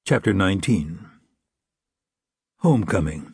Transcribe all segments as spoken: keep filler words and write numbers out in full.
Chapter nineteen. Homecoming.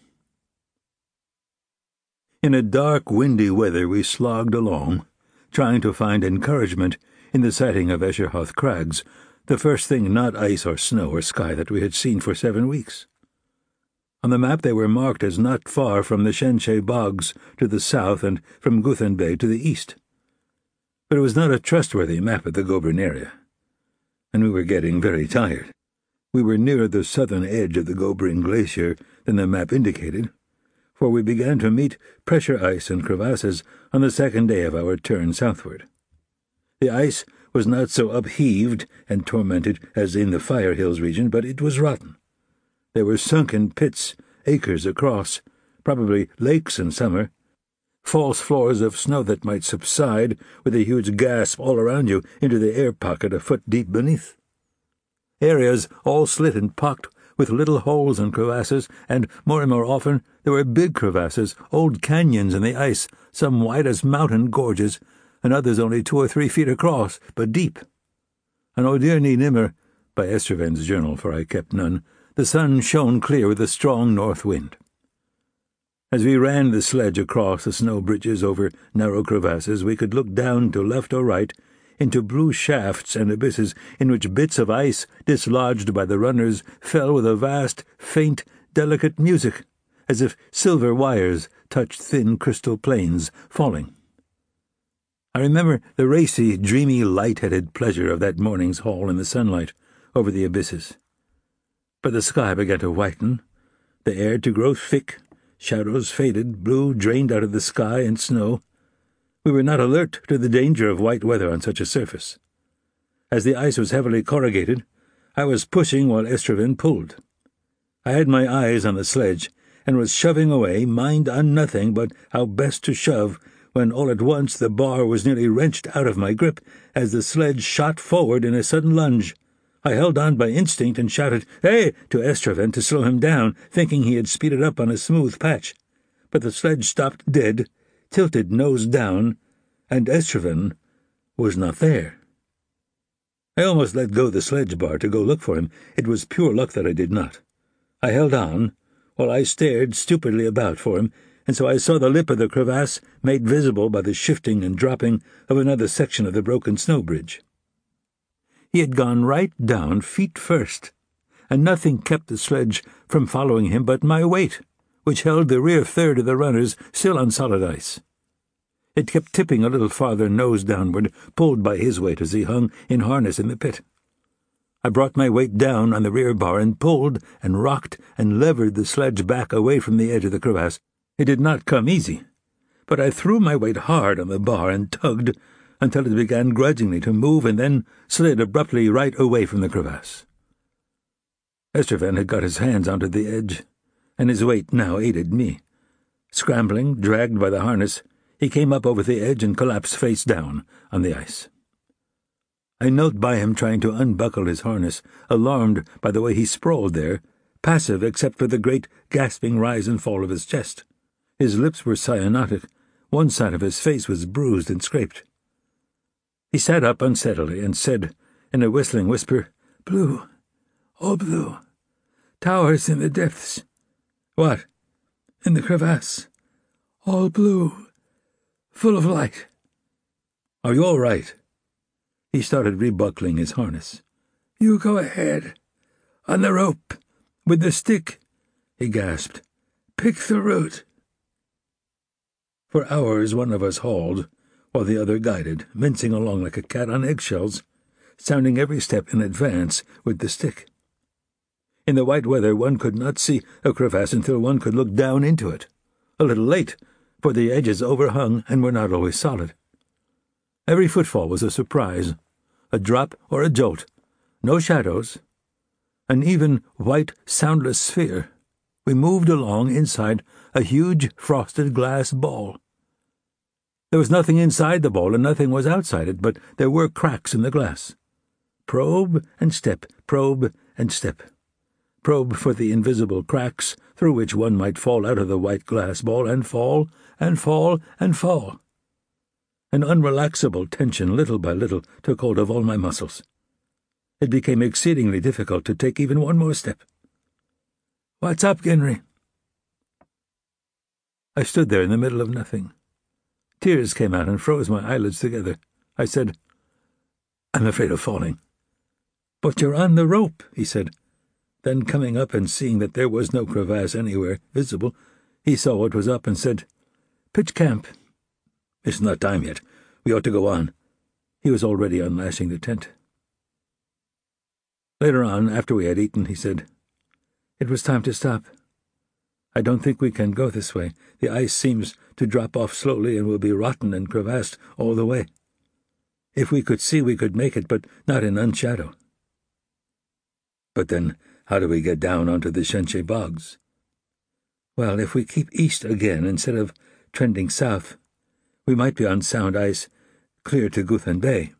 In a dark, windy weather we slogged along, trying to find encouragement in the sighting of Escherhoth Crags, the first thing not ice or snow or sky that we had seen for seven weeks. On the map they were marked as not far from the Shenche Bogs to the south and from Guthen Bay to the east. But it was not a trustworthy map of the Gobrin area, and we were getting very tired. We were nearer the southern edge of the Gobrin Glacier than the map indicated, for we began to meet pressure ice and crevasses on the second day of our turn southward. The ice was not so upheaved and tormented as in the Fire Hills region, but it was rotten. There were sunken pits, acres across, probably lakes in summer, false floors of snow that might subside with a huge gasp all around you into the air pocket a foot deep beneath. Areas all slit and pocked with little holes and crevasses, and more and more often there were big crevasses, old canyons in the ice, some wide as mountain gorges, and others only two or three feet across, but deep. On Odirni Nimmer, by Esterven's journal, for I kept none, the sun shone clear with a strong north wind. As we ran the sledge across the snow bridges over narrow crevasses, we could look down to left or right into blue shafts and abysses in which bits of ice dislodged by the runners fell with a vast, faint, delicate music, as if silver wires touched thin crystal planes, falling. I remember the racy, dreamy, light-headed pleasure of that morning's haul in the sunlight over the abysses. But the sky began to whiten, the air to grow thick, shadows faded, blue drained out of the sky and snow. We were not alert to the danger of white weather on such a surface. As the ice was heavily corrugated, I was pushing while Esterven pulled. I had my eyes on the sledge, and was shoving away, mind on nothing but how best to shove, when all at once the bar was nearly wrenched out of my grip as the sledge shot forward in a sudden lunge. I held on by instinct and shouted, "Hey!" to Esterven to slow him down, thinking he had speeded up on a smooth patch. But the sledge stopped dead, tilted nose down, and Esterven was not there. I almost let go the sledge bar to go look for him. It was pure luck that I did not. I held on, while I stared stupidly about for him, and so I saw the lip of the crevasse made visible by the shifting and dropping of another section of the broken snow bridge. He had gone right down feet first, and nothing kept the sledge from following him but my weight, which held the rear third of the runners still on solid ice. It kept tipping a little farther nose downward, pulled by his weight as he hung in harness in the pit. I brought my weight down on the rear bar and pulled and rocked and levered the sledge back away from the edge of the crevasse. It did not come easy, but I threw my weight hard on the bar and tugged until it began grudgingly to move and then slid abruptly right away from the crevasse. Esterven had got his hands onto the edge, and his weight now aided me. Scrambling, dragged by the harness, he came up over the edge and collapsed face down on the ice. I knelt by him trying to unbuckle his harness, alarmed by the way he sprawled there, passive except for the great gasping rise and fall of his chest. His lips were cyanotic, one side of his face was bruised and scraped. He sat up unsteadily and said, in a whistling whisper, "Blue, all blue. Towers in the depths." "What?" "In the crevasse. All blue. Full of light." "Are you all right?" He started rebuckling his harness. "You go ahead. On the rope. With the stick," he gasped. "Pick the root." For hours one of us hauled, while the other guided, mincing along like a cat on eggshells, sounding every step in advance with the stick. In the white weather one could not see a crevasse until one could look down into it. A little late, for the edges overhung and were not always solid. Every footfall was a surprise, a drop or a jolt, no shadows, an even white, soundless sphere. We moved along inside a huge frosted glass ball. There was nothing inside the ball and nothing was outside it, but there were cracks in the glass. Probe and step, probe and step. Probe for the invisible cracks through which one might fall out of the white glass ball and fall and fall and fall. An unrelaxable tension, little by little, took hold of all my muscles. it became exceedingly difficult to take even one more step. "What's up, Genry?" I stood there in the middle of nothing. Tears came out and froze my eyelids together. I said, "I'm afraid of falling." "But you're on the rope," he said. Then, coming up and seeing that there was no crevasse anywhere visible, he saw what was up and said, "Pitch camp." "It's not time yet. We ought to go on." He was already unlashing the tent. Later on, after we had eaten, he said, "It was time to stop. I don't think we can go this way. The ice seems to drop off slowly and will be rotten and crevassed all the way. If we could see, we could make it, but not in unshadow." "But then, how do we get down onto the Shenche bogs?" "Well, if we keep east again instead of trending south, we might be on sound ice clear to Guthan Bay.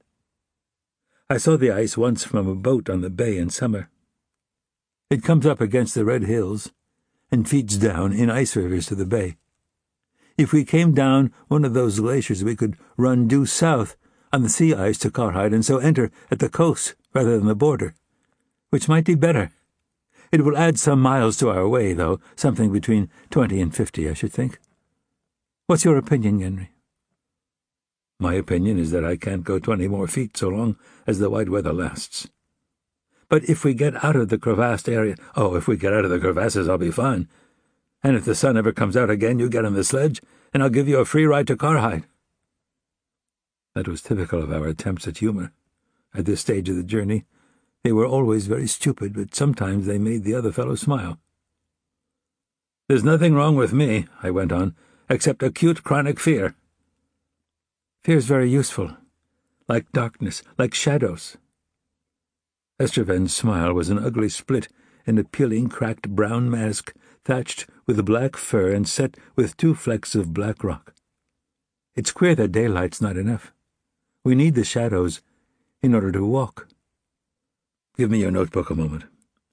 I saw the ice once from a boat on the bay in summer. It comes up against the red hills and feeds down in ice rivers to the bay. If we came down one of those glaciers, we could run due south on the sea ice to Karhide and so enter at the coast rather than the border, which might be better. It will add some miles to our way, though, something between twenty and fifty, I should think. What's your opinion, Henry?" "My opinion is that I can't go twenty more feet so long as the white weather lasts." "But if we get out of the crevassed area—" "Oh, if we get out of the crevasses, I'll be fine. And if the sun ever comes out again, you get on the sledge, and I'll give you a free ride to Karhide." That was typical of our attempts at humor. At this stage of the journey, they were always very stupid, but sometimes they made the other fellow smile. "There's nothing wrong with me," I went on, "except acute chronic fear." "Fear's very useful. Like darkness, like shadows." Esterven's smile was an ugly split in a peeling, cracked brown mask, thatched with black fur and set with two flecks of black rock. "It's queer that daylight's not enough. We need the shadows in order to walk." "Give me your notebook a moment."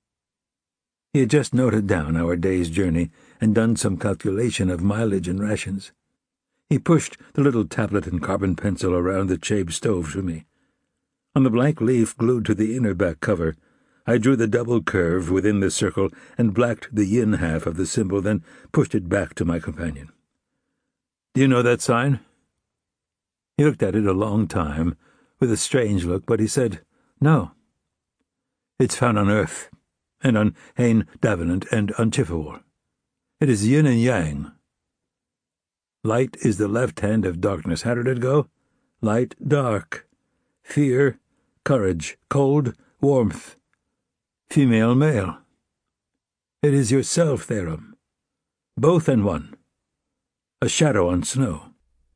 He had just noted down our day's journey and done some calculation of mileage and rations. He pushed the little tablet and carbon pencil around the Chabe stove to me. On the blank leaf glued to the inner back cover, I drew the double curve within the circle and blacked the yin half of the symbol, then pushed it back to my companion. "Do you know that sign?" He looked at it a long time, with a strange look, but he said, "No." "It's found on Earth, and on Hain Davenant, and on Chippewa. It is yin and yang. Light is the left hand of darkness. How did it go? Light, dark. Fear, courage. Cold, warmth. Female, male. It is yourself, Therum. Both in one. A shadow on snow."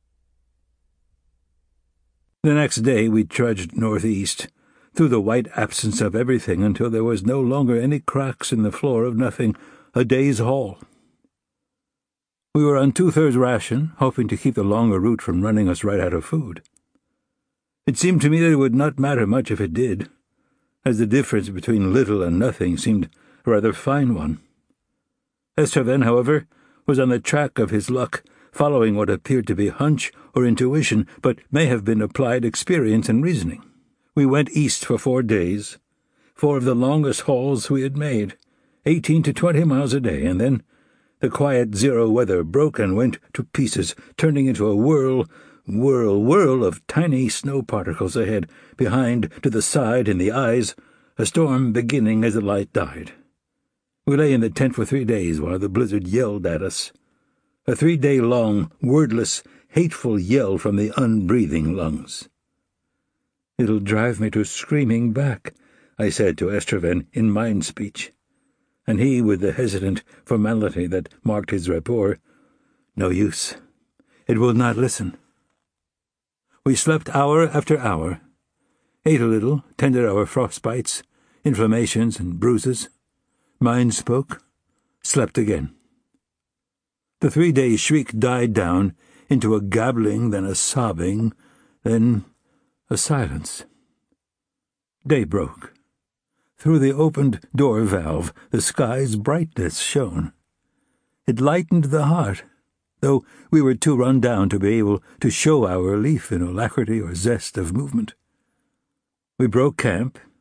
The next day we trudged northeast, through the white absence of everything until there was no longer any cracks in the floor of nothing, a day's haul. We were on two-thirds ration, hoping to keep the longer route from running us right out of food. It seemed to me that it would not matter much if it did, as the difference between little and nothing seemed a rather fine one. Esterven, however, was on the track of his luck, following what appeared to be hunch or intuition, but may have been applied experience and reasoning. We went east for four days, four of the longest hauls we had made, eighteen to twenty miles a day, and then the quiet zero weather broke and went to pieces, turning into a whirl, whirl, whirl of tiny snow particles ahead, behind, to the side, in the eyes, a storm beginning as the light died. We lay in the tent for three days while the blizzard yelled at us. A three-day-long, wordless, hateful yell from the unbreathing lungs. "It'll drive me to screaming back," I said to Esterven in mind speech, and he, with the hesitant formality that marked his rapport, "No use. It will not listen." We slept hour after hour, ate a little, tended our frostbites, inflammations and bruises. Mind spoke, slept again. The three-day shriek died down into a gabbling, then a sobbing, then a silence. Day broke. Through the opened door valve the sky's brightness shone. It lightened the heart, though we were too run down to be able to show our relief in alacrity or zest of movement. We broke camp,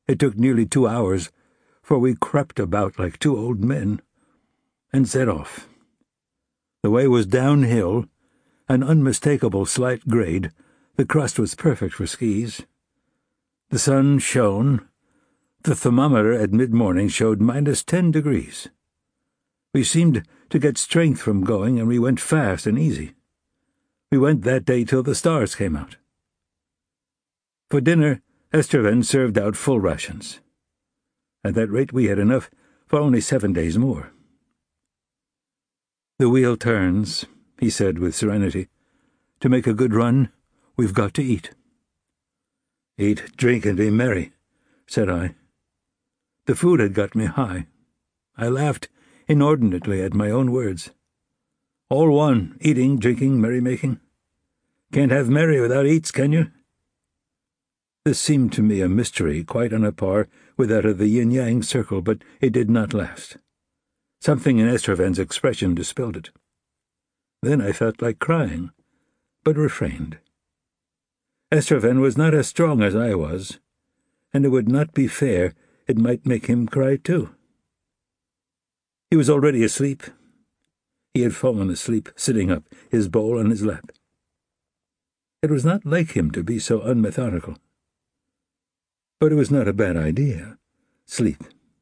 It took nearly two hours, for we crept about like two old men, and set off. The way was downhill, an unmistakable slight grade. The crust was perfect for skis. The sun shone. The thermometer at mid-morning showed minus ten degrees. We seemed to get strength from going, and we went fast and easy. We went that day till the stars came out. For dinner, Estherven served out full rations. At that rate we had enough for only seven days more. "The wheel turns," he said with serenity. "To make a good run, we've got to eat." "Eat, drink, and be merry," said I. The food had got me high. I laughed inordinately at my own words. All one, eating, drinking, merrymaking. Can't have merry without eats, can you? This seemed to me a mystery quite on a par with that of the yin-yang circle, but it did not last. Something in Estherven's expression dispelled it. Then I felt like crying, but refrained. Estherven was not as strong as I was, and it would not be fair. It might make him cry too. He was already asleep. He had fallen asleep, sitting up, his bowl on his lap. It was not like him to be so unmethodical. But it was not a bad idea. Sleep.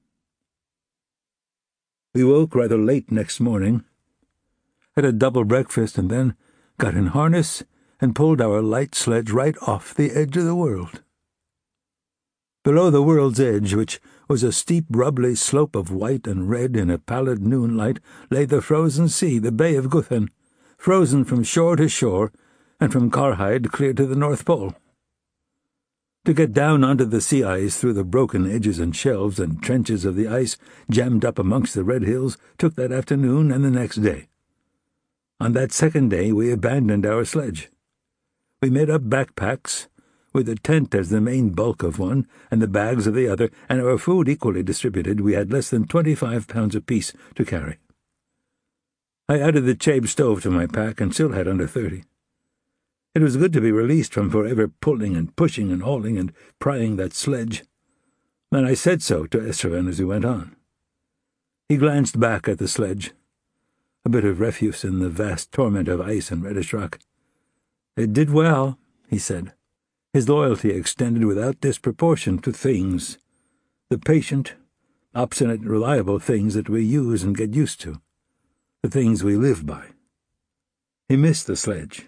We woke rather late next morning, had a double breakfast, and then got in harness and pulled our light sledge right off the edge of the world. Below the world's edge, which was a steep, rubbly slope of white and red in a pallid noonlight, lay the frozen sea, the Bay of Guthan, frozen from shore to shore, and from Karhide clear to the North Pole. To get down onto the sea ice through the broken edges and shelves and trenches of the ice jammed up amongst the red hills took that afternoon and the next day. On that second day we abandoned our sledge. We made up backpacks, with the tent as the main bulk of one, and the bags of the other, and our food equally distributed. We had less than twenty-five pounds apiece to carry. I added the Chabe stove to my pack, and still had under thirty. It was good to be released from forever pulling and pushing and hauling and prying that sledge, and I said so to Estherven as we went on. He glanced back at the sledge, a bit of refuse in the vast torment of ice and reddish rock. "It did well," he said. His loyalty extended without disproportion to things, the patient, obstinate, reliable things that we use and get used to, the things we live by. He missed the sledge.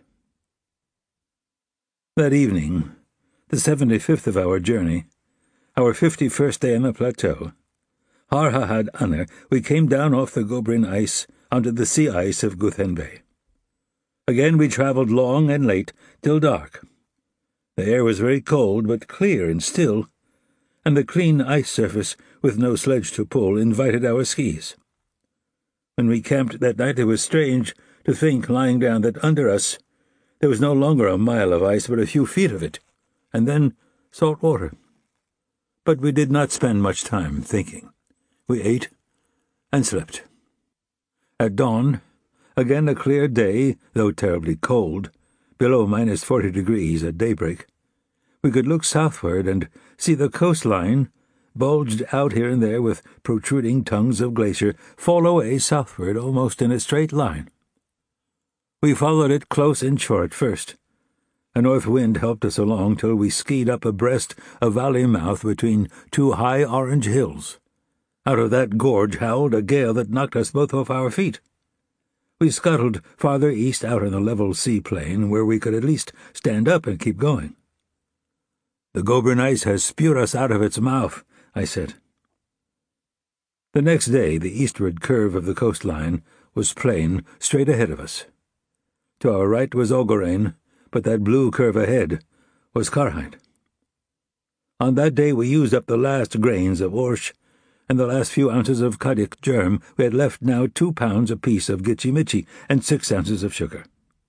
That evening, the seventy-fifth of our journey, our fifty-first day on the plateau, Har Hahad Anar, we came down off the Gobrin ice onto the sea ice of Guthan Bay. Again we travelled long and late, till dark. The air was very cold, but clear and still, and the clean ice surface, with no sledge to pull, invited our skis. When we camped that night, it was strange to think, lying down, that under us there was no longer a mile of ice, but a few feet of it, and then salt water. But we did not spend much time thinking. We ate and slept. At dawn, again a clear day, though terribly cold, below minus forty degrees at daybreak, we could look southward and see the coastline, bulged out here and there with protruding tongues of glacier, fall away southward almost in a straight line. We followed it close inshore at first. A north wind helped us along till we skied up abreast a valley mouth between two high orange hills. Out of that gorge howled a gale that knocked us both off our feet. We scuttled farther east out on the level sea plain, where we could at least stand up and keep going. "The Gobrin ice has spewed us out of its mouth," I said. The next day the eastward curve of the coastline was plain, straight ahead of us. To our right was Ogorain, but that blue curve ahead was Karhide. On that day we used up the last grains of orsh and the last few ounces of kadik germ. We had left now two pounds apiece of gitchi-mitchi and six ounces of sugar.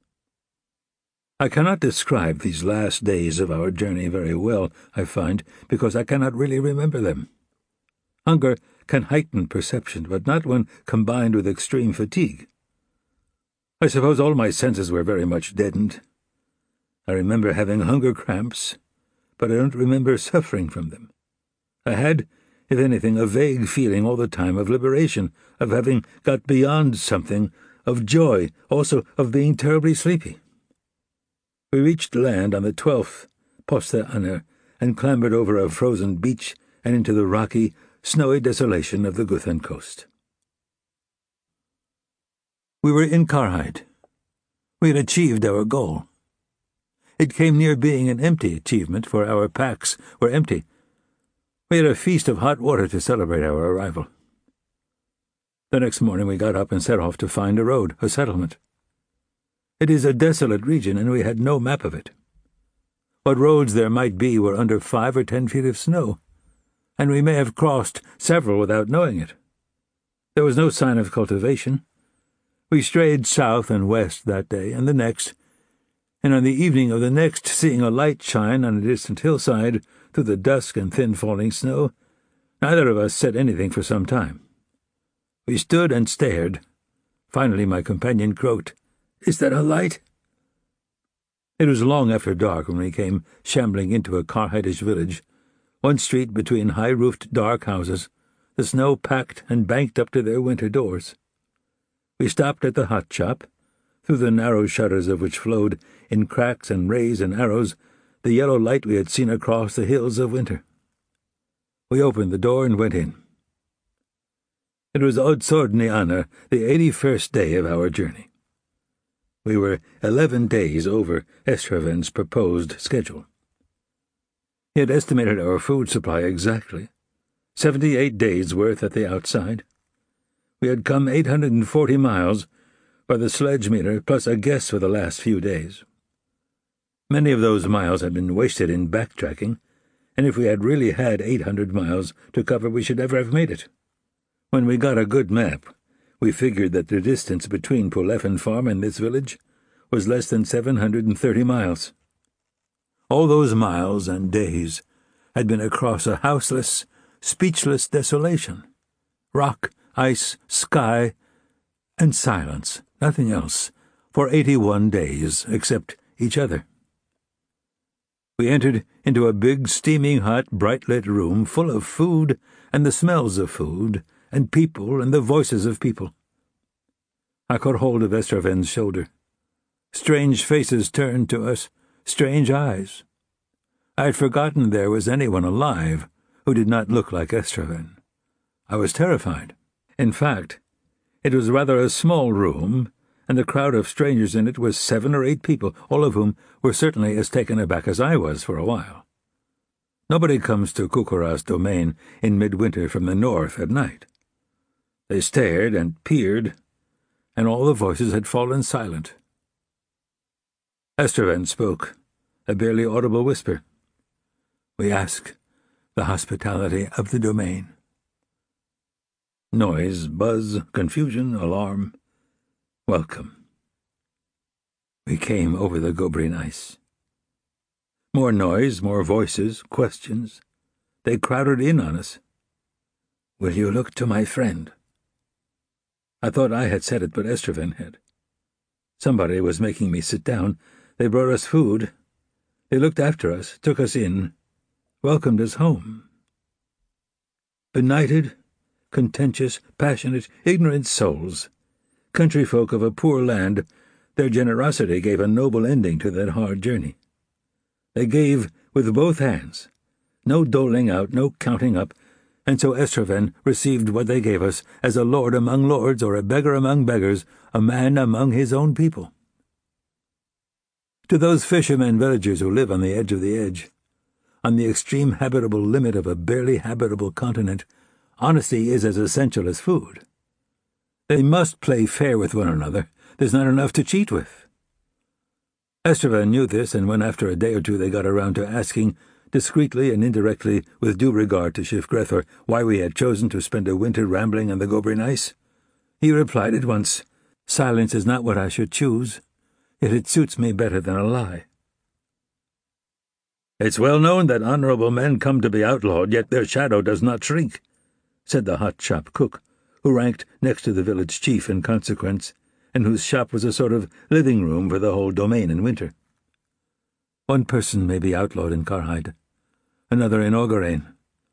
I cannot describe these last days of our journey very well, I find, because I cannot really remember them. Hunger can heighten perception, but not when combined with extreme fatigue. I suppose all my senses were very much deadened. I remember having hunger cramps, but I don't remember suffering from them. I had, if anything, a vague feeling all the time of liberation, of having got beyond something, of joy, also of being terribly sleepy. We reached land on the twelfth, Posta Anner, and clambered over a frozen beach and into the rocky, snowy desolation of the Guthan coast. We were in Karhide. We had achieved our goal. It came near being an empty achievement, for our packs were empty. We had a feast of hot water to celebrate our arrival. The next morning we got up and set off to find a road, a settlement. It is a desolate region, and we had no map of it. What roads there might be were under five or ten feet of snow, and we may have crossed several without knowing it. There was no sign of cultivation. We strayed south and west that day, and the next, and on the evening of the next, seeing a light shine on a distant hillside through the dusk and thin falling snow, neither of us said anything for some time. We stood and stared. Finally my companion croaked, "Is that a light?" It was long after dark when we came shambling into a Karhaidish village, one street between high-roofed dark houses, the snow packed and banked up to their winter doors. We stopped at the hut shop, through the narrow shutters of which flowed, in cracks and rays and arrows, the yellow light we had seen across the hills of winter. We opened the door and went in. It was Odsordni Anna, the eighty-first day of our journey. We were eleven days over Estraven's proposed schedule. He had estimated our food supply exactly, seventy-eight days' worth at the outside. We had come eight hundred and forty miles by the sledge meter, plus a guess for the last few days. Many of those miles had been wasted in backtracking, and if we had really had eight hundred miles to cover, we should never have made it. When we got a good map, we figured that the distance between Pulefin Farm and this village was less than seven hundred and thirty miles. All those miles and days had been across a houseless, speechless desolation. Rock, ice, sky, and silence, nothing else, for eighty-one days, except each other. We entered into a big, steaming hot, bright-lit room full of food and the smells of food, and people and the voices of people. I caught hold of Estraven's shoulder. Strange faces turned to us, strange eyes. I had forgotten there was anyone alive who did not look like Estraven. I was terrified. In fact, it was rather a small room, and the crowd of strangers in it was seven or eight people, all of whom were certainly as taken aback as I was for a while. Nobody comes to Kukuras domain in midwinter from the north at night. They stared and peered, and all the voices had fallen silent. Estraven spoke, a barely audible whisper. "We ask the hospitality of the domain." Noise, buzz, confusion, alarm. Welcome. We came over the Gobrin ice. More noise, more voices, questions. They crowded in on us. "Will you look to my friend?" I thought I had said it, but Estraven had. Somebody was making me sit down. They brought us food. They looked after us, took us in, welcomed us home. Benighted, contentious, passionate, ignorant souls, country folk of a poor land, their generosity gave a noble ending to that hard journey. They gave with both hands, no doling out, no counting up, and so Estraven received what they gave us as a lord among lords or a beggar among beggars, a man among his own people. To those fishermen villagers who live on the edge of the edge, on the extreme habitable limit of a barely habitable continent, honesty is as essential as food. They must play fair with one another. There's not enough to cheat with. Estraven knew this, and when after a day or two they got around to asking, discreetly and indirectly, with due regard to Shif Grethor, why we had chosen to spend a winter rambling on the Gobrin ice, he replied at once, "Silence is not what I should choose, yet it suits me better than a lie." "It's well known that honorable men come to be outlawed, yet their shadow does not shrink," said the hot shop cook, who ranked next to the village chief in consequence, and whose shop was a sort of living-room for the whole domain in winter. "One person may be outlawed in Karhide, another in Ogarain.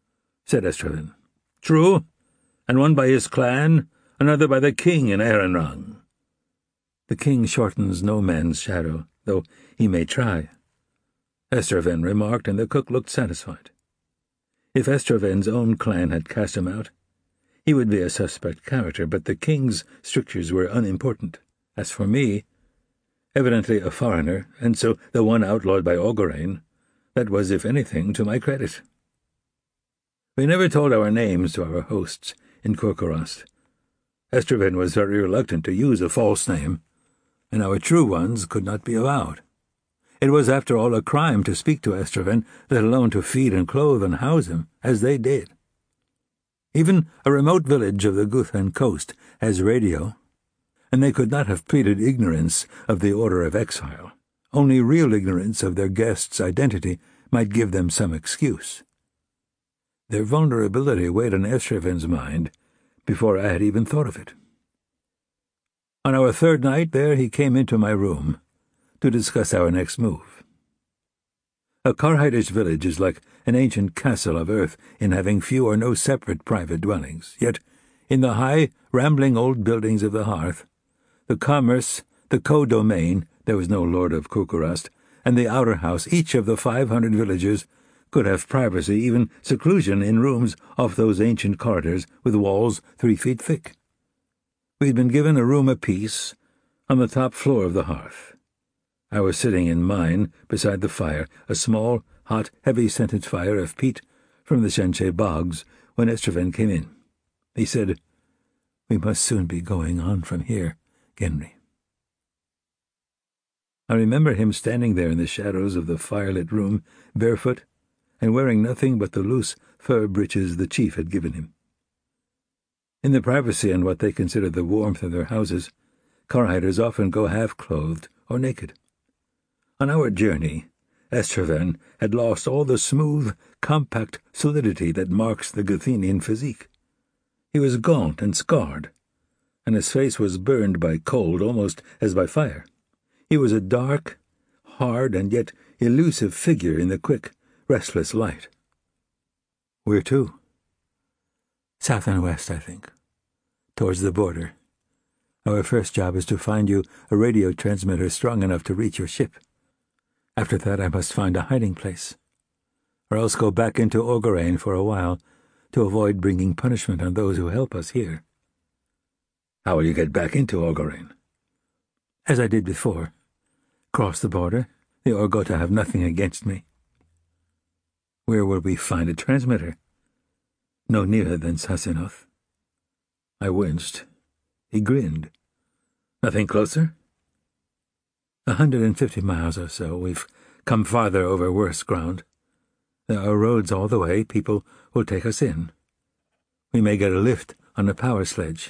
said Estraven. True, and one by his clan, another by the king in Erenrang. The king shortens no man's shadow, though he may try, Estraven remarked, and the cook looked satisfied. If Estraven's own clan had cast him out, he would be a suspect character, but the king's strictures were unimportant. As for me, evidently a foreigner, and so the one outlawed by Ogorane, that was, if anything, to my credit. We never told our names to our hosts in Kurkorast. Estraven was very reluctant to use a false name, and our true ones could not be avowed. It was, after all, a crime to speak to Estraven, let alone to feed and clothe and house him, as they did. Even a remote village of the Guthan coast has radio, and they could not have pleaded ignorance of the order of exile. Only real ignorance of their guest's identity might give them some excuse. Their vulnerability weighed on Estraven's mind before I had even thought of it. On our third night there he came into my room to discuss our next move. A Karhaidish village is like an ancient castle of earth in having few or no separate private dwellings, yet in the high, rambling old buildings of the hearth, the commerce, the co-domain, there was no lord of Kurkorast, and the outer house, each of the five hundred villagers could have privacy, even seclusion, in rooms off those ancient corridors with walls three feet thick. We had been given a room apiece on the top floor of the hearth. I was sitting in mine beside the fire, a small, hot, heavy-scented fire of peat from the Shenche bogs, when Estraven came in. He said, "We must soon be going on from here, Genry." I remember him standing there in the shadows of the firelit room, barefoot, and wearing nothing but the loose fur breeches the chief had given him. In the privacy and what they consider the warmth of their houses, Karhaiders often go half-clothed or naked. On our journey, Estraven had lost all the smooth, compact solidity that marks the Guthenian physique. He was gaunt and scarred, and his face was burned by cold almost as by fire. He was a dark, hard, and yet elusive figure in the quick, restless light. Where to? South and west, I think. Towards the border. Our first job is to find you a radio transmitter strong enough to reach your ship. After that I must find a hiding place, or else go back into Ogorane for a while to avoid bringing punishment on those who help us here. How will you get back into Ogorane? As I did before. Cross the border. The Orgota have nothing against me. Where will we find a transmitter? No nearer than Sasinoth. I winced. He grinned. Nothing closer? A hundred and fifty miles or so. We've come farther over worse ground. There are roads all the way. People will take us in. We may get a lift on a power sledge.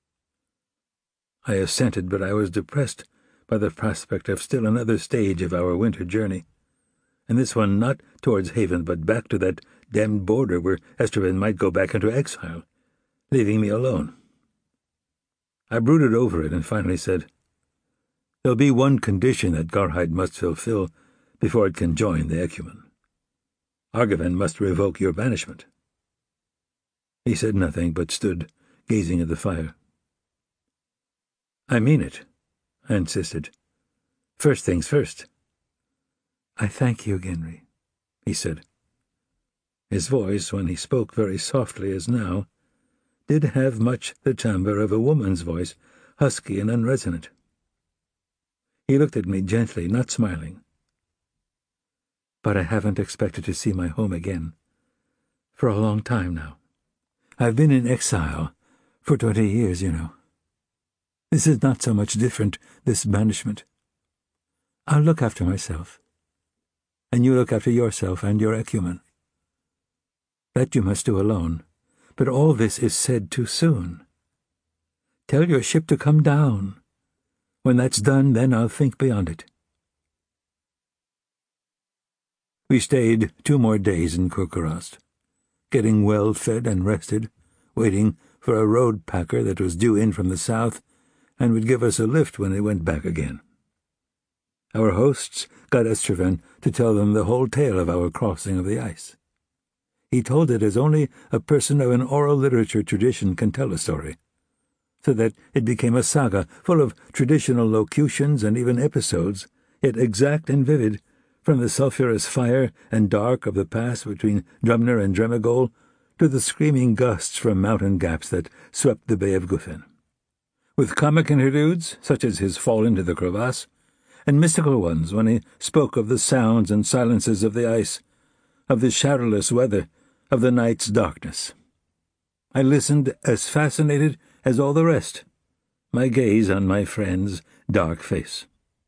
I assented, but I was depressed by the prospect of still another stage of our winter journey, and this one not towards Haven, but back to that damned border where Estraven might go back into exile, leaving me alone. I brooded over it and finally said, "There'll be one condition that Karhaid must fulfill before it can join the Ecumen. Argivan must revoke your banishment." He said nothing, but stood gazing at the fire. "I mean it," I insisted. "First things first." "I thank you, Genry," he said. His voice, when he spoke very softly as now, did have much the timbre of a woman's voice, husky and unresonant. He looked at me gently, not smiling. "But I haven't expected to see my home again for a long time now. I've been in exile for twenty years, you know. This is not so much different, this banishment. I'll look after myself, and you look after yourself and your Ecumen. That you must do alone, but all this is said too soon. Tell your ship to come down. When that's done, then I'll think beyond it." We stayed two more days in Kurkorast, getting well fed and rested, waiting for a road packer that was due in from the south and would give us a lift when it went back again. Our hosts got Estraven to tell them the whole tale of our crossing of the ice. He told it as only a person of an oral literature tradition can tell a story, so that it became a saga full of traditional locutions and even episodes, yet exact and vivid, from the sulphurous fire and dark of the pass between Drumner and Dremagol to the screaming gusts from mountain gaps that swept the Bay of Guffen. With comic interludes, such as his fall into the crevasse, and mystical ones when he spoke of the sounds and silences of the ice, of the shadowless weather, of the night's darkness. I listened as fascinated as all the rest, my gaze on my friend's dark face.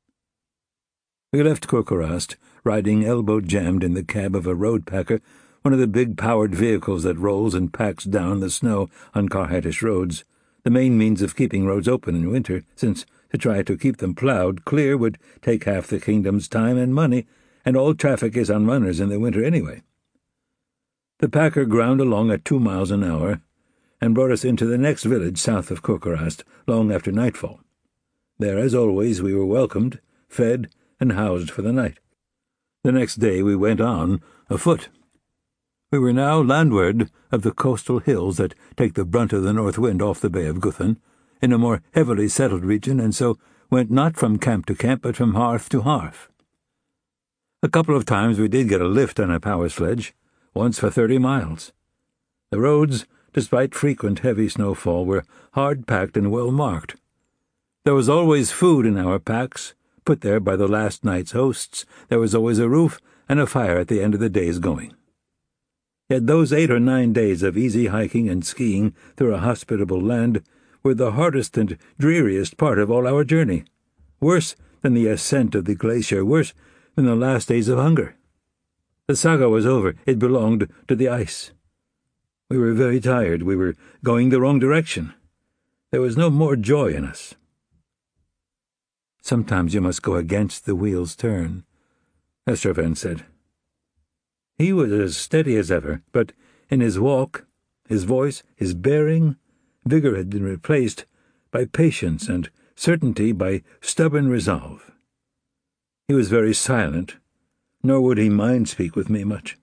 We left Kurkorast, riding elbow-jammed in the cab of a road packer, one of the big powered vehicles that rolls and packs down the snow on Karhatish roads, the main means of keeping roads open in winter, since to try to keep them ploughed clear would take half the kingdom's time and money, and all traffic is on runners in the winter anyway. The packer ground along at two miles an hour, and brought us into the next village south of Kurkorast long after nightfall. There, as always, we were welcomed, fed, and housed for the night. The next day we went on, afoot. We were now landward of the coastal hills that take the brunt of the north wind off the Bay of Guffen, in a more heavily settled region, and so went not from camp to camp, but from hearth to hearth. A couple of times we did get a lift on a power sledge, once for thirty miles. The roads, despite frequent heavy snowfall, were hard-packed and well-marked. There was always food in our packs, put there by the last night's hosts. There was always a roof and a fire at the end of the day's going. Yet those eight or nine days of easy hiking and skiing through a hospitable land were the hardest and dreariest part of all our journey, worse than the ascent of the glacier, worse than the last days of hunger. The saga was over. It belonged to the ice. We were very tired. We were going the wrong direction. There was no more joy in us. Sometimes you must go against the wheel's turn, Estroven said. He was as steady as ever, but in his walk, his voice, his bearing, vigor had been replaced by patience and certainty by stubborn resolve. He was very silent, nor would he mind speak with me much.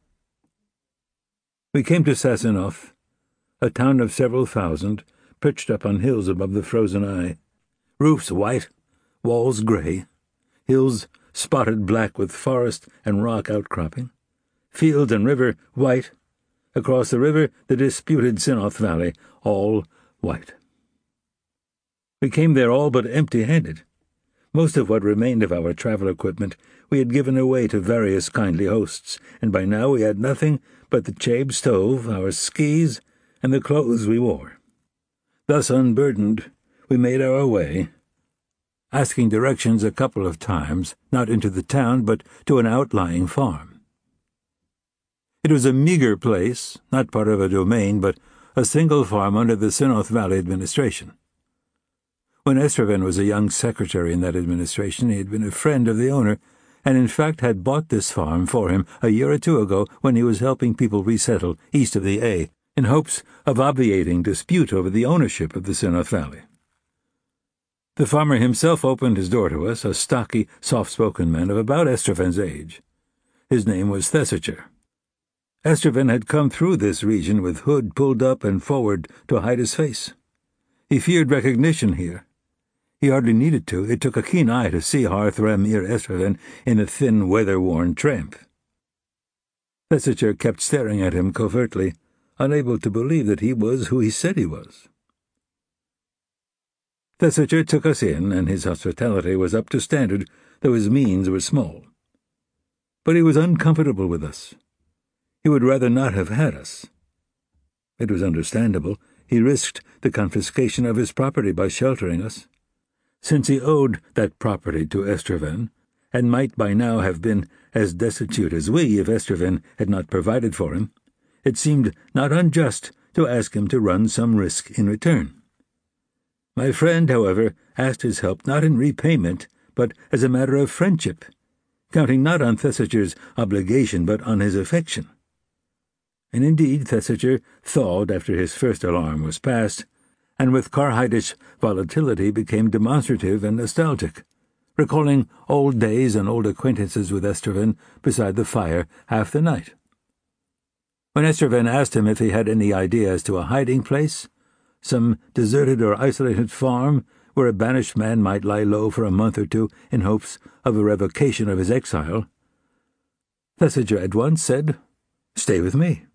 We came to Sassenhof, a town of several thousand, perched up on hills above the frozen eye, roofs white, walls grey, hills spotted black with forest and rock outcropping, fields and river white, across the river the disputed Sinoth Valley, all white. We came there all but empty-handed. Most of what remained of our travel equipment we had given away to various kindly hosts, and by now we had nothing but the Chabe stove, our skis, and the clothes we wore. Thus unburdened, we made our way, asking directions a couple of times, not into the town, but to an outlying farm. It was a meagre place, not part of a domain, but a single farm under the Sinoth Valley administration. When Estroven was a young secretary in that administration, he had been a friend of the owner, and in fact had bought this farm for him a year or two ago when he was helping people resettle east of the A, in hopes of obviating dispute over the ownership of the Sinoth Valley. The farmer himself opened his door to us, a stocky, soft-spoken man of about Estroven's age. His name was Thesiger. Estroven had come through this region with hood pulled up and forward to hide his face. He feared recognition here. He hardly needed to. It took a keen eye to see Harth Ramir Estroven in a thin, weather-worn tramp. Thesiger kept staring at him covertly, unable to believe that he was who he said he was. Thesiger took us in, and his hospitality was up to standard, though his means were small. But he was uncomfortable with us. He would rather not have had us. It was understandable. He risked the confiscation of his property by sheltering us. Since he owed that property to Estroven, and might by now have been as destitute as we if Estroven had not provided for him, it seemed not unjust to ask him to run some risk in return. My friend, however, asked his help not in repayment, but as a matter of friendship, counting not on Thesiger's obligation but on his affection. And indeed Thesiger thawed after his first alarm was past, and with Karhatish volatility became demonstrative and nostalgic, recalling old days and old acquaintances with Estroven beside the fire half the night. When Esterven asked him if he had any idea as to a hiding place, some deserted or isolated farm where a banished man might lie low for a month or two in hopes of a revocation of his exile, Thesiger at once said, "Stay with me."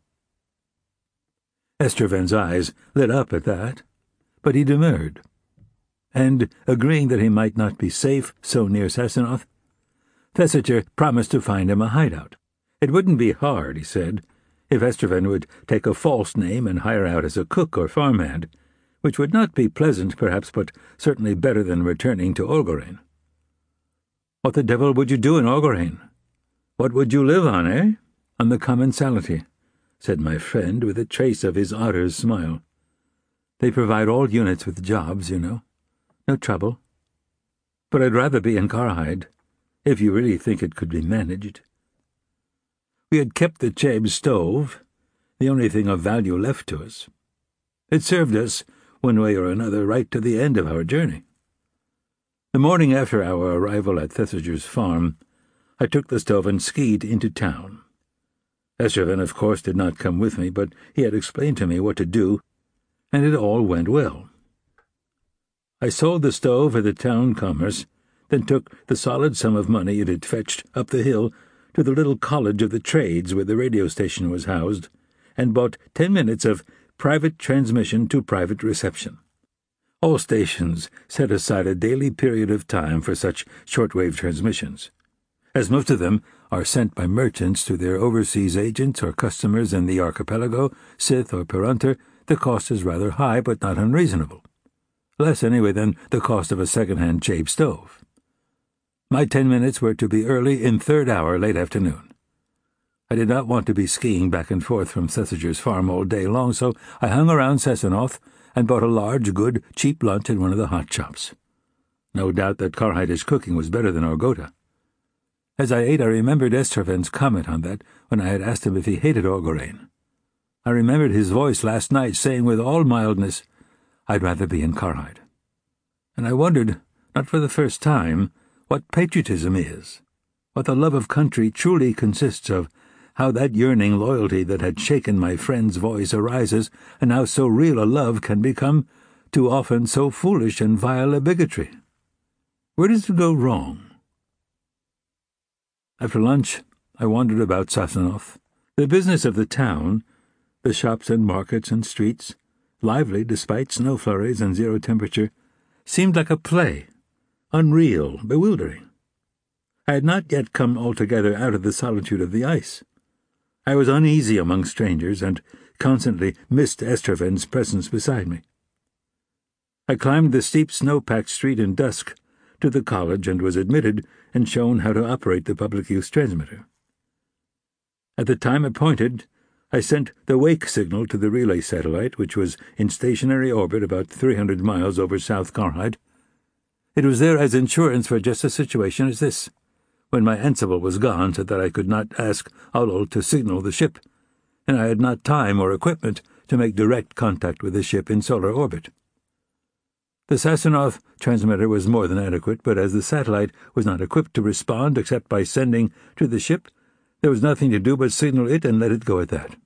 Esterven's eyes lit up at that, but he demurred, and, agreeing that he might not be safe so near Sassenauth, Thesiger promised to find him a hideout. It wouldn't be hard, he said, if Esterven would take a false name and hire out as a cook or farmhand, which would not be pleasant, perhaps, but certainly better than returning to Orgorain. "What the devil would you do in Orgorain? What would you live on, eh?" "On the commensality," said my friend, with a trace of his otter's smile. "They provide all units with jobs, you know. No trouble. But I'd rather be in Karhide, if you really think it could be managed." We had kept the Chabe stove, the only thing of value left to us. It served us, one way or another, right to the end of our journey. The morning after our arrival at Thesiger's farm, I took the stove and skied into town. Esterven, of course, did not come with me, but he had explained to me what to do, and it all went well. I sold the stove at the town commerce, then took the solid sum of money it had fetched up the hill to the little college of the trades where the radio station was housed, and bought ten minutes of private transmission to private reception. All stations set aside a daily period of time for such shortwave transmissions. As most of them are sent by merchants to their overseas agents or customers in the archipelago, Sith or Perunter, the cost is rather high but not unreasonable. Less, anyway, than the cost of a second-hand Chabe stove. My ten minutes were to be early in third hour late afternoon. I did not want to be skiing back and forth from Thesiger's farm all day long, so I hung around Sassenauth and bought a large, good, cheap lunch at one of the hot shops. No doubt that Karhide's cooking was better than Orgota. As I ate, I remembered Esterven's comment on that when I had asked him if he hated Orgorain. I remembered his voice last night saying with all mildness, "I'd rather be in Karhide." And I wondered, not for the first time, what patriotism is, what the love of country truly consists of, how that yearning loyalty that had shaken my friend's voice arises, and how so real a love can become, too often, so foolish and vile a bigotry. Where does it go wrong? After lunch, I wandered about Sassenauth. The business of the town, the shops and markets and streets, lively despite snow flurries and zero temperature, seemed like a play, unreal, bewildering. I had not yet come altogether out of the solitude of the ice. I was uneasy among strangers, and constantly missed Esterven's presence beside me. I climbed the steep snow-packed street in dusk to the college and was admitted and shown how to operate the public-use transmitter. At the time appointed, I sent the wake signal to the relay satellite, which was in stationary orbit about three hundred miles over South Karhide. It was there as insurance for just a situation as this, when my ensemble was gone so that I could not ask Ullul to signal the ship, and I had not time or equipment to make direct contact with the ship in solar orbit. The Sassenauth transmitter was more than adequate, but as the satellite was not equipped to respond except by sending to the ship, there was nothing to do but signal it and let it go at that.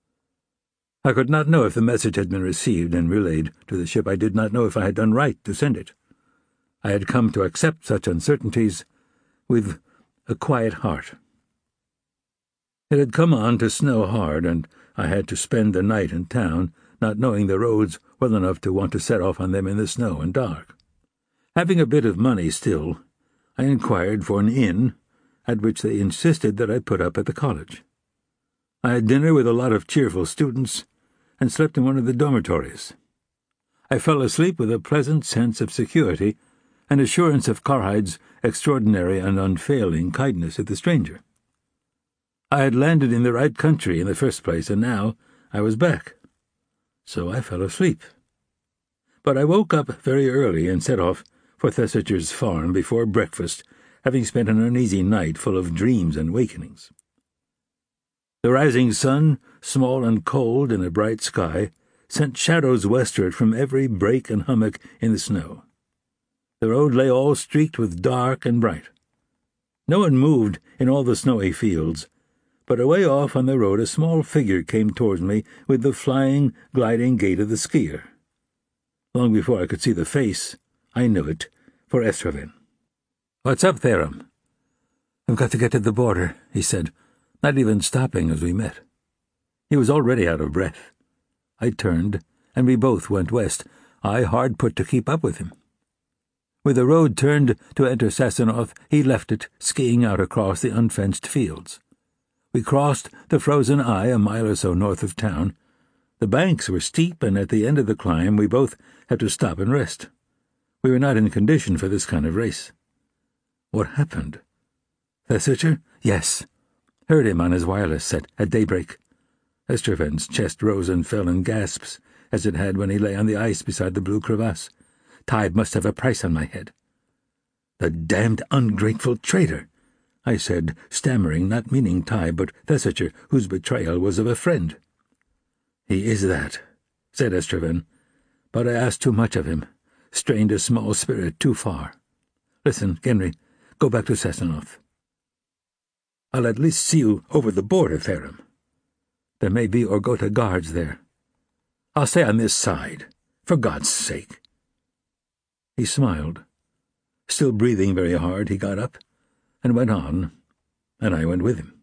I could not know if the message had been received and relayed to the ship. I did not know if I had done right to send it. I had come to accept such uncertainties with a quiet heart. It had come on to snow hard, and I had to spend the night in town, not knowing the roads well enough to want to set off on them in the snow and dark. Having a bit of money still, I inquired for an inn, at which they insisted that I put up at the college. I had dinner with a lot of cheerful students, and slept in one of the dormitories. I fell asleep with a pleasant sense of security and assurance of Karhide's extraordinary and unfailing kindness to the stranger. I had landed in the right country in the first place, and now I was back. So I fell asleep. But I woke up very early and set off for Thesiger's farm before breakfast, having spent an uneasy night full of dreams and wakenings. The rising sun, small and cold in a bright sky, sent shadows westward from every break and hummock in the snow. The road lay all streaked with dark and bright. No one moved in all the snowy fields, but away off on the road a small figure came towards me with the flying, gliding gait of the skier. Long before I could see the face, I knew it for Estravin. "What's up, Therum?" "I've got to get to the border," he said, not even stopping as we met. He was already out of breath. I turned, and we both went west, I hard put to keep up with him. Where the road turned to enter Sassenauth, he left it, skiing out across the unfenced fields. We crossed the frozen eye a mile or so north of town. The banks were steep, and at the end of the climb we both had to stop and rest. We were not in condition for this kind of race. What happened? Thesiger? Yes. Heard him on his wireless set at daybreak. Estravend's chest rose and fell in gasps, as it had when he lay on the ice beside the blue crevasse. Tide must have a price on my head. "The damned ungrateful traitor," I said, stammering, not meaning Tide, but Thesiger, whose betrayal was of a friend. "He is that," said Estravend, "but I asked too much of him, strained a small spirit too far. Listen, Genry, go back to Sassenauth. I'll at least see you over the border, Therum. There may be Orgota guards there. I'll stay on this side, for God's sake." He smiled. Still breathing very hard, he got up and went on, and I went with him.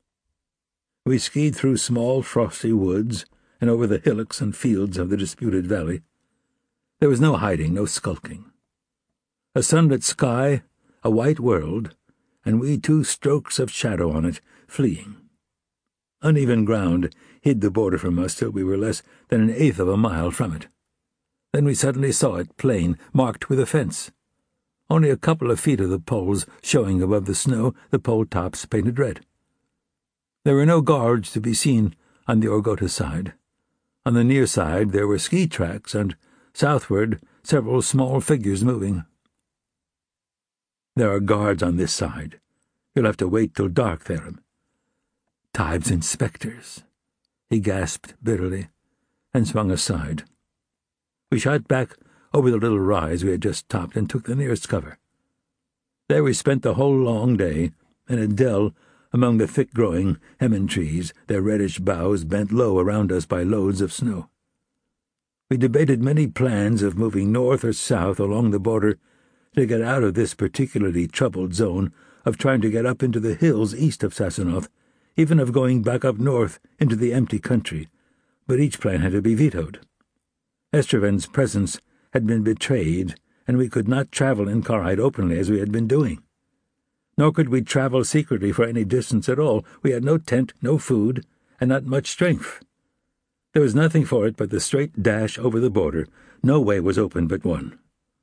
We skied through small, frosty woods and over the hillocks and fields of the disputed valley. There was no hiding, no skulking. A sunlit sky, a white world, and we two strokes of shadow on it, fleeing. Uneven ground hid the border from us till we were less than an eighth of a mile from it. Then we suddenly saw it plain, marked with a fence. Only a couple of feet of the poles showing above the snow, the pole tops painted red. There were no guards to be seen on the Orgota side. On the near side there were ski tracks, and southward several small figures moving. "There are guards on this side. You'll have to wait till dark, Therum." "Tibe's inspectors," he gasped bitterly, and swung aside. We shot back over the little rise we had just topped and took the nearest cover. There we spent the whole long day, in a dell among the thick-growing hemmen trees, their reddish boughs bent low around us by loads of snow. We debated many plans of moving north or south along the border to get out of this particularly troubled zone, of trying to get up into the hills east of Sassenauth, even of going back up north into the empty country, but each plan had to be vetoed. Estravend's presence had been betrayed, and we could not travel in Karhide openly as we had been doing. Nor could we travel secretly for any distance at all. We had no tent, no food, and not much strength. There was nothing for it but the straight dash over the border. No way was open but one.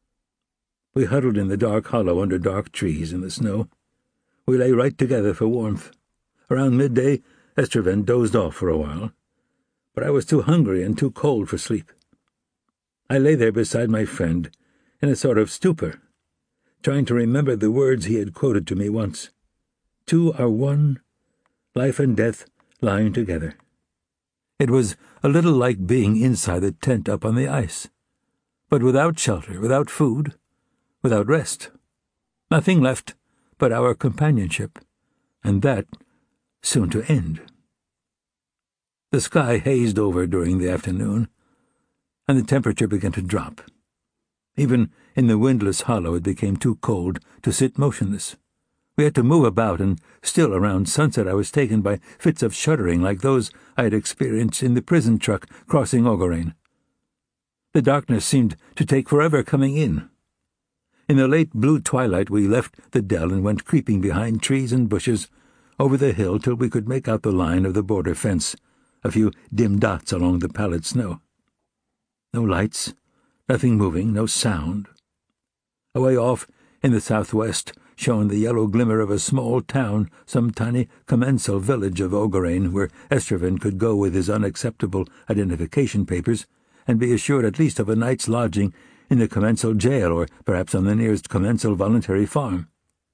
We huddled in the dark hollow under dark trees in the snow. We lay right together for warmth. Around midday, Estravend dozed off for a while, but I was too hungry and too cold for sleep. I lay there beside my friend, in a sort of stupor, trying to remember the words he had quoted to me once. Two are one, life and death lying together. It was a little like being inside the tent up on the ice, but without shelter, without food, without rest. Nothing left but our companionship, and that soon to end. The sky hazed over during the afternoon, and the temperature began to drop. Even in the windless hollow it became too cold to sit motionless. We had to move about, and still around sunset I was taken by fits of shuddering like those I had experienced in the prison truck crossing Ogorain. The darkness seemed to take forever coming in. In the late blue twilight we left the dell and went creeping behind trees and bushes over the hill till we could make out the line of the border fence, a few dim dots along the pallid snow. No lights, nothing moving, no sound. Away off in the southwest shone the yellow glimmer of a small town, some tiny commensal village of Ogorain, where Estravend could go with his unacceptable identification papers and be assured at least of a night's lodging in the commensal jail, or perhaps on the nearest commensal voluntary farm.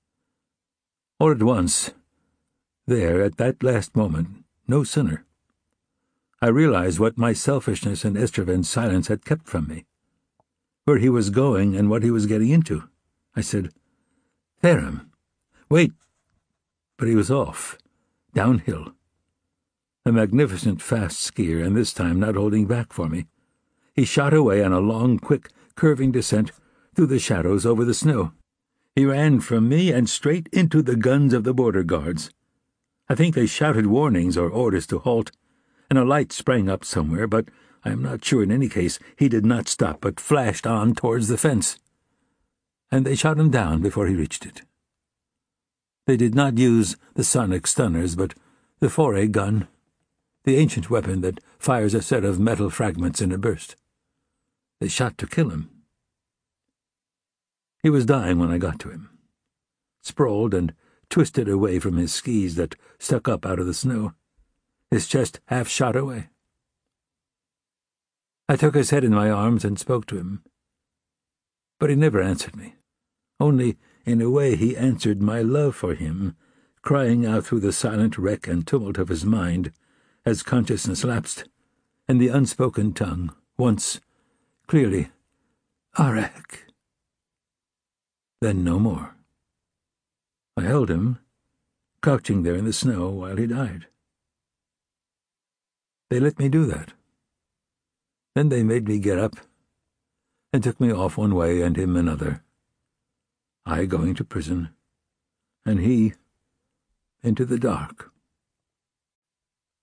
All at once, there, at that last moment, no sooner, I realized what my selfishness and Estravend's silence had kept from me, where he was going and what he was getting into. I said, "Therum, wait," but he was off, downhill. A magnificent fast skier, and this time not holding back for me. He shot away on a long, quick, curving descent through the shadows over the snow. He ran from me and straight into the guns of the border guards. I think they shouted warnings or orders to halt, and a light sprang up somewhere, but I am not sure. In any case, he did not stop, but flashed on towards the fence. And they shot him down before he reached it. They did not use the sonic stunners, but the foray gun, the ancient weapon that fires a set of metal fragments in a burst. They shot to kill him. He was dying when I got to him, sprawled and twisted away from his skis that stuck up out of the snow, his chest half shot away. I took his head in my arms and spoke to him, but he never answered me. Only, in a way, he answered my love for him, crying out through the silent wreck and tumult of his mind as consciousness lapsed, and the unspoken tongue, once, clearly, Arek. Then no more. I held him, crouching there in the snow while he died. They let me do that. Then they made me get up and took me off one way and him another. I going to prison, and he into the dark.